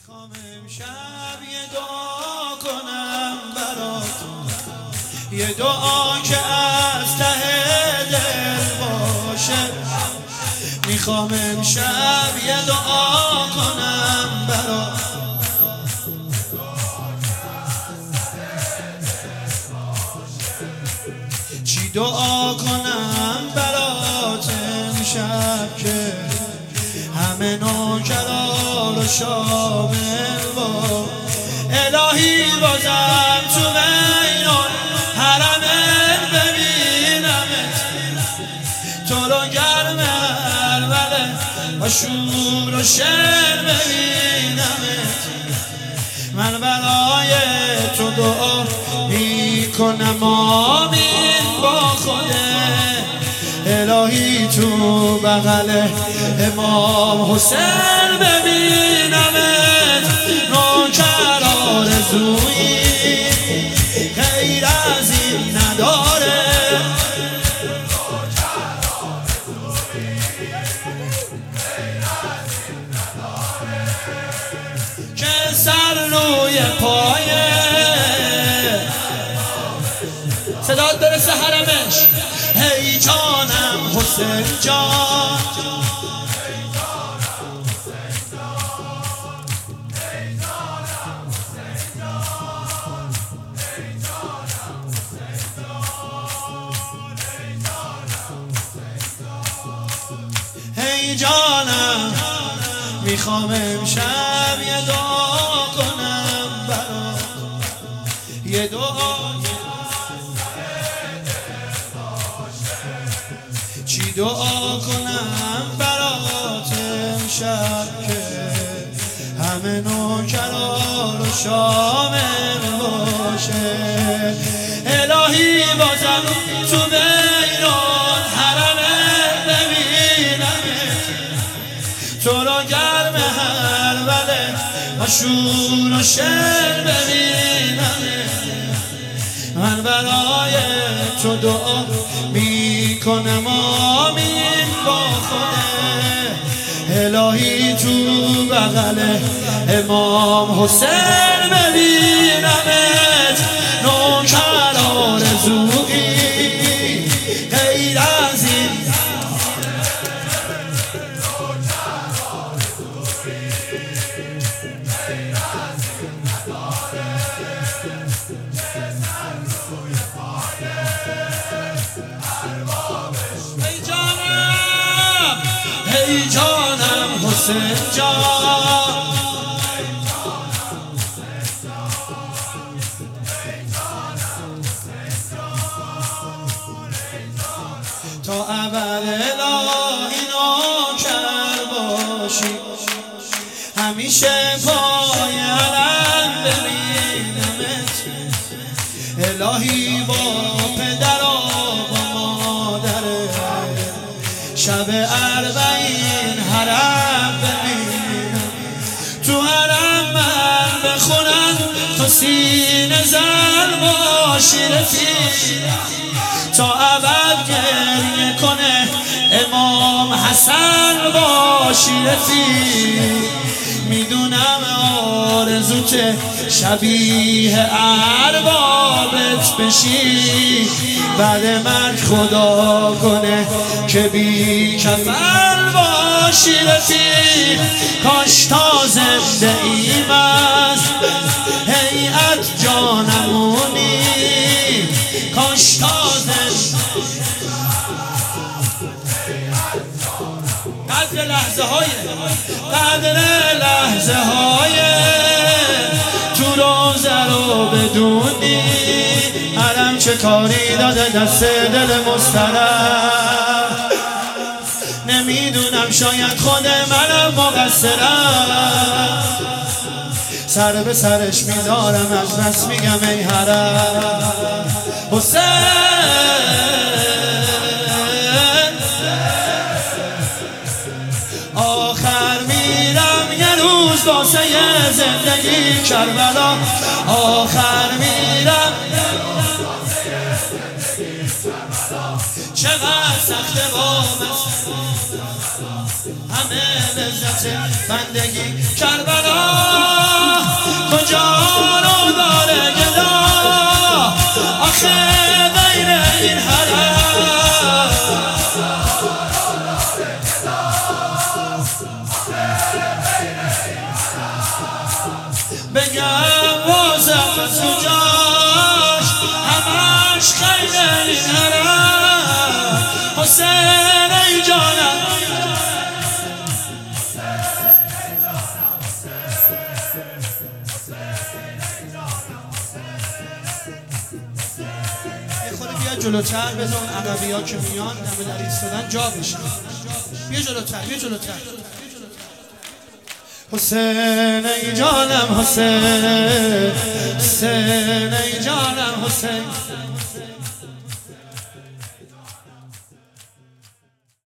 میخوام امشب یه دعا کنم براتون، یه دعا که از ته دل باشه. میخوام امشب یه دعا کنم براتون، چی دعا کنم برات امشب که همه نوکران و شامل با الهی بازم تو بین حرمت ببینمت، تو رو گرم هربله و شور و شعر ببینمت. من برای تو دعا میکنم آمین با خوده، الهی تو بغل امام حسین ببینمت. نوکر آرزویی غیر از این نداره، که سر روی پایه صدا برسه حرمش. هی جانم حسین جان، هی جانم میخوام امشب یه دعا کنم برات، یه دعا. چی دعا کنم برات امشب که همه نوکران و شامل باشه، الهی بازم تو بین حرمت ببینمت، تو رو گرم هربله و شور و شعر ببینمت. من برای تو دعا میکنم آمین با خوده، الهی تو بغل امام حسین ببینمت. نوکر آرزویی غیر از این ای جانم حسین جان، تا ابد الهی نوکر باشی، همیشه پای علم ببینمت، الهی با پدر و با مادره شب اربعین حرم ببینم، تو حرم من بخونم تو سینه زن باشی رفیق، تا ابد گریه کنه امام حسن باشی رفیق. میدونم آرزوت شبیه اربابت بشی، بعد مرگ خدا کنه که بی کفن باشی رفیق. کاش تا زنده ایم از هیئت جانمونی، کاش تا زنده قدر لحظه های تو روزه رو بدونی، علم چه کاری داده دست دل مضطرب. نمیدونم شاید خود منم مقصرم، سر به سرش میذارم از بس میگم ای حرم حسین. آخر میرم یه روز واسه زندگی کربلا، آخر میرم چقدر سخته با همه لذت بندگی کربلا. بگم واسم تو جاش همش خیلی این حرم حسین ای جانم یه خود بیا جلوتر بذار اون عقبی ها که میان همه در ایستادن جا بشن بیا جلوتر بیا جلوتر حسین ای جانم حسین حسین ای جانم حسین